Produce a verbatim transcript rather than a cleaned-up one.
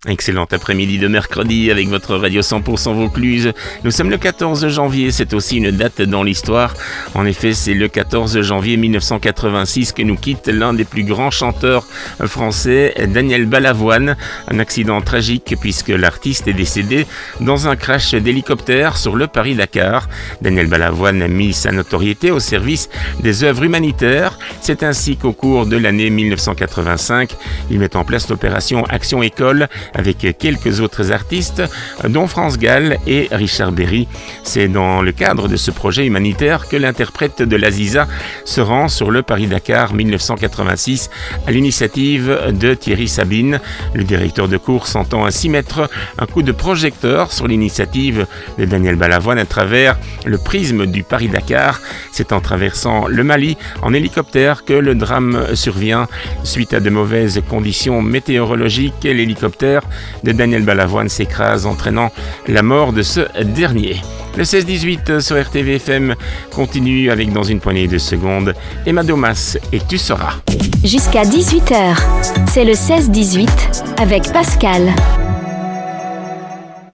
Excellent après-midi de mercredi avec votre radio cent pour cent Vaucluse. Nous sommes le quatorze janvier, c'est aussi une date dans l'histoire. En effet, c'est le quatorze janvier mille neuf cent quatre-vingt-six que nous quitte l'un des plus grands chanteurs français, Daniel Balavoine. Un accident tragique puisque l'artiste est décédé dans un crash d'hélicoptère sur le Paris-Dakar. Daniel Balavoine a mis sa notoriété au service des œuvres humanitaires. C'est ainsi qu'au cours de l'année mille neuf cent quatre-vingt-cinq, il met en place l'opération Action École avec quelques autres artistes, dont France Gall et Richard Berry. C'est dans le cadre de ce projet humanitaire que l'interprète de l'Aziza se rend sur le Paris-Dakar mille neuf cent quatre-vingt-six à l'initiative de Thierry Sabine. Le directeur de course entend ainsi mettre un coup de projecteur sur l'initiative de Daniel Balavoine à travers le prisme du Paris-Dakar. C'est en traversant le Mali en hélicoptère que le drame survient. Suite à de mauvaises conditions météorologiques, l'hélicoptère de Daniel Balavoine s'écrase, entraînant la mort de ce dernier. Le seize dix-huit sur R T V F M continue avec dans une poignée de secondes Emma Domas et Tu seras. Jusqu'à dix-huit heures, c'est le seize dix-huit avec Pascal.